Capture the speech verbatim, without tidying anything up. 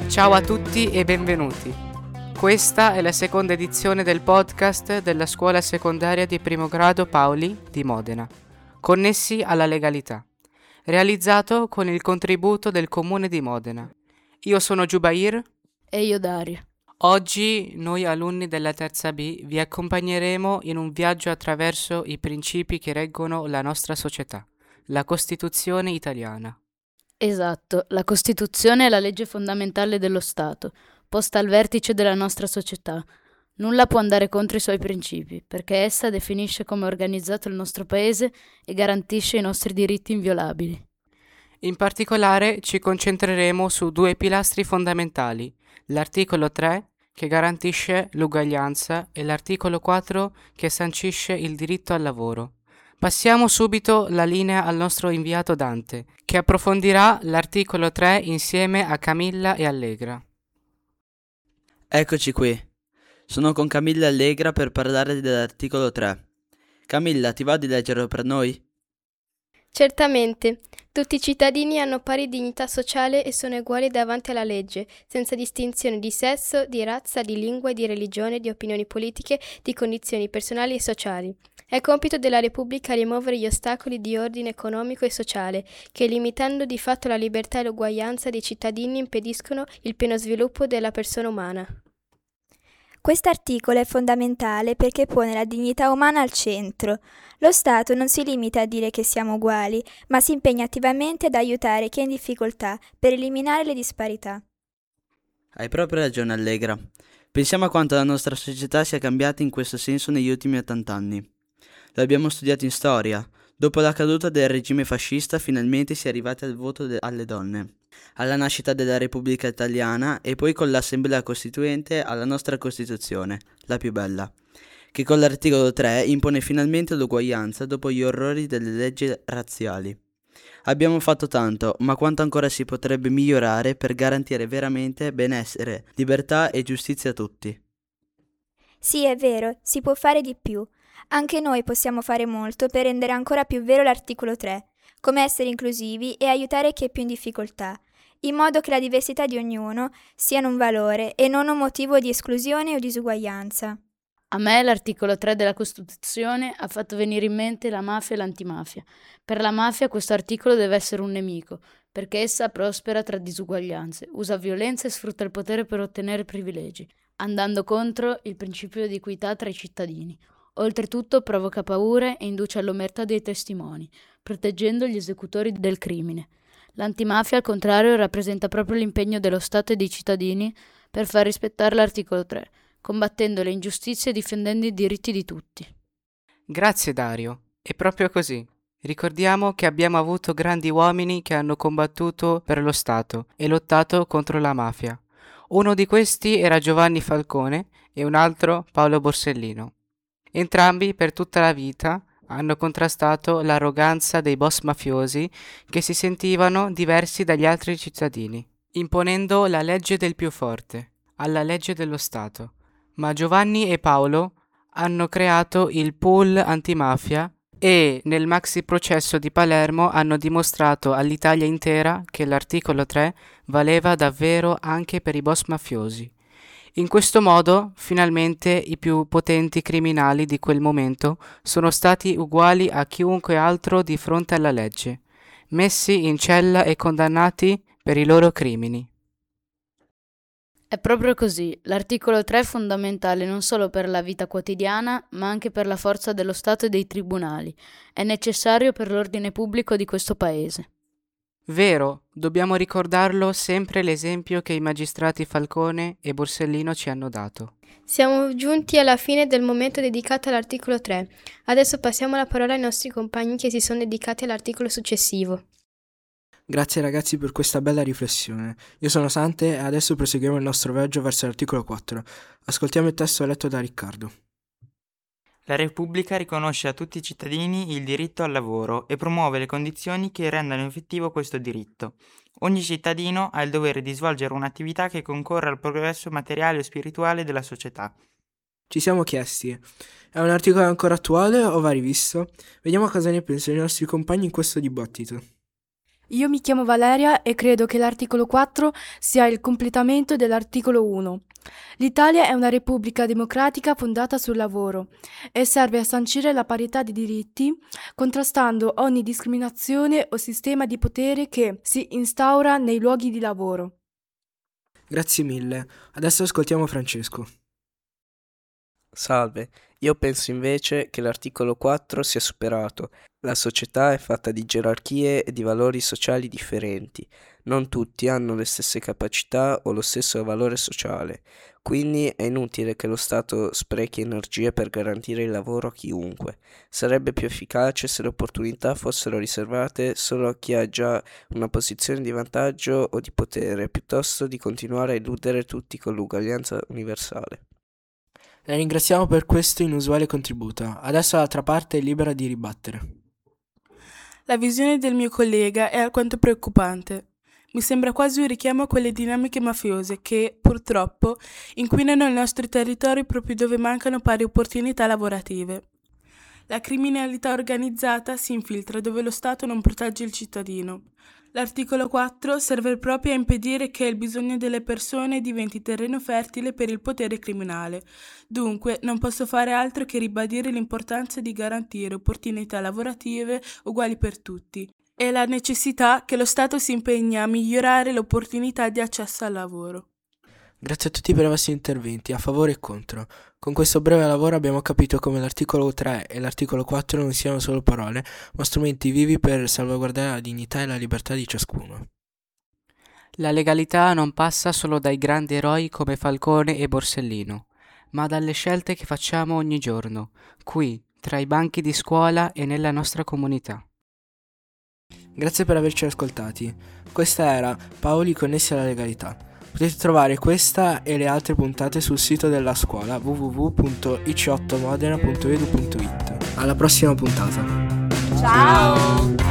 Ciao a tutti e benvenuti. Questa è la seconda edizione del podcast della scuola secondaria di primo grado Paoli di Modena, connessi alla legalità, realizzato con il contributo del Comune di Modena. Io sono Jubair e io Dario. Oggi noi alunni della terza B vi accompagneremo in un viaggio attraverso i principi che reggono la nostra società, la Costituzione italiana. Esatto, la Costituzione è la legge fondamentale dello Stato, posta al vertice della nostra società. Nulla può andare contro i suoi principi, perché essa definisce come è organizzato il nostro paese e garantisce i nostri diritti inviolabili. In particolare ci concentreremo su due pilastri fondamentali, l'articolo tre che garantisce l'uguaglianza e l'articolo quattro che sancisce il diritto al lavoro. Passiamo subito la linea al nostro inviato Dante, che approfondirà l'articolo tre insieme a Camilla e Allegra. Eccoci qui. Sono con Camilla e Allegra per parlare dell'articolo tre. Camilla, ti va di leggerlo per noi? Certamente. Tutti i cittadini hanno pari dignità sociale e sono uguali davanti alla legge, senza distinzione di sesso, di razza, di lingua, di religione, di opinioni politiche, di condizioni personali e sociali. È compito della Repubblica rimuovere gli ostacoli di ordine economico e sociale, che limitando di fatto la libertà e l'uguaglianza dei cittadini impediscono il pieno sviluppo della persona umana. Quest'articolo è fondamentale perché pone la dignità umana al centro. Lo Stato non si limita a dire che siamo uguali, ma si impegna attivamente ad aiutare chi è in difficoltà per eliminare le disparità. Hai proprio ragione, Allegra. Pensiamo a quanto la nostra società sia cambiata in questo senso negli ultimi ottant'anni. Lo abbiamo studiato in storia. Dopo la caduta del regime fascista finalmente si è arrivati al voto de- alle donne, alla nascita della Repubblica Italiana e poi con l'Assemblea Costituente alla nostra Costituzione, la più bella, che con l'articolo tre impone finalmente l'uguaglianza dopo gli orrori delle leggi razziali. Abbiamo fatto tanto, ma quanto ancora si potrebbe migliorare per garantire veramente benessere, libertà e giustizia a tutti. Sì, è vero, si può fare di più. Anche noi possiamo fare molto per rendere ancora più vero l'articolo tre, come essere inclusivi e aiutare chi è più in difficoltà, in modo che la diversità di ognuno siano un valore e non un motivo di esclusione o disuguaglianza. A me l'articolo tre della Costituzione ha fatto venire in mente la mafia e l'antimafia. Per la mafia questo articolo deve essere un nemico, perché essa prospera tra disuguaglianze, usa violenza e sfrutta il potere per ottenere privilegi, andando contro il principio di equità tra i cittadini. Oltretutto provoca paure e induce all'omertà dei testimoni, proteggendo gli esecutori del crimine. L'antimafia, al contrario, rappresenta proprio l'impegno dello Stato e dei cittadini per far rispettare l'articolo tre, combattendo le ingiustizie e difendendo i diritti di tutti. Grazie Dario, è proprio così. Ricordiamo che abbiamo avuto grandi uomini che hanno combattuto per lo Stato e lottato contro la mafia. Uno di questi era Giovanni Falcone e un altro Paolo Borsellino. Entrambi per tutta la vita hanno contrastato l'arroganza dei boss mafiosi che si sentivano diversi dagli altri cittadini, imponendo la legge del più forte, alla legge dello Stato. Ma Giovanni e Paolo hanno creato il pool antimafia e nel maxi processo di Palermo hanno dimostrato all'Italia intera che l'articolo tre valeva davvero anche per i boss mafiosi. In questo modo, finalmente, i più potenti criminali di quel momento sono stati uguali a chiunque altro di fronte alla legge, messi in cella e condannati per i loro crimini. È proprio così, l'articolo tre è fondamentale non solo per la vita quotidiana, ma anche per la forza dello Stato e dei tribunali. È necessario per l'ordine pubblico di questo paese. Vero, dobbiamo ricordarlo sempre l'esempio che i magistrati Falcone e Borsellino ci hanno dato. Siamo giunti alla fine del momento dedicato all'articolo tre. Adesso passiamo la parola ai nostri compagni che si sono dedicati all'articolo successivo. Grazie ragazzi per questa bella riflessione. Io sono Sante e adesso proseguiamo il nostro viaggio verso l'articolo quattro. Ascoltiamo il testo letto da Riccardo. La Repubblica riconosce a tutti i cittadini il diritto al lavoro e promuove le condizioni che rendano effettivo questo diritto. Ogni cittadino ha il dovere di svolgere un'attività che concorra al progresso materiale e spirituale della società. Ci siamo chiesti, è un articolo ancora attuale o va rivisto? Vediamo cosa ne pensano i nostri compagni in questo dibattito. Io mi chiamo Valeria e credo che l'articolo quattro sia il completamento dell'articolo uno. L'Italia è una repubblica democratica fondata sul lavoro e serve a sancire la parità di diritti, contrastando ogni discriminazione o sistema di potere che si instaura nei luoghi di lavoro. Grazie mille. Adesso ascoltiamo Francesco. Salve, io penso invece che l'articolo quattro sia superato. La società è fatta di gerarchie e di valori sociali differenti. Non tutti hanno le stesse capacità o lo stesso valore sociale, quindi è inutile che lo Stato sprechi energie per garantire il lavoro a chiunque. Sarebbe più efficace se le opportunità fossero riservate solo a chi ha già una posizione di vantaggio o di potere, piuttosto di continuare a illudere tutti con l'uguaglianza universale. La ringraziamo per questo inusuale contributo. Adesso l'altra parte è libera di ribattere. La visione del mio collega è alquanto preoccupante. Mi sembra quasi un richiamo a quelle dinamiche mafiose che, purtroppo, inquinano il nostro territorio proprio dove mancano pari opportunità lavorative. La criminalità organizzata si infiltra dove lo Stato non protegge il cittadino. L'articolo quattro serve proprio a impedire che il bisogno delle persone diventi terreno fertile per il potere criminale. Dunque, non posso fare altro che ribadire l'importanza di garantire opportunità lavorative uguali per tutti e la necessità che lo Stato si impegni a migliorare le opportunità di accesso al lavoro. Grazie a tutti per i vostri interventi, a favore e contro. Con questo breve lavoro abbiamo capito come l'articolo tre e l'articolo quattro non siano solo parole, ma strumenti vivi per salvaguardare la dignità e la libertà di ciascuno. La legalità non passa solo dai grandi eroi come Falcone e Borsellino, ma dalle scelte che facciamo ogni giorno, qui, tra i banchi di scuola e nella nostra comunità. Grazie per averci ascoltati. Questa era Paoli connessi alla legalità. Potete trovare questa e le altre puntate sul sito della scuola w w w punto i c otto modena punto e d u punto i t. Alla prossima puntata. Ciao!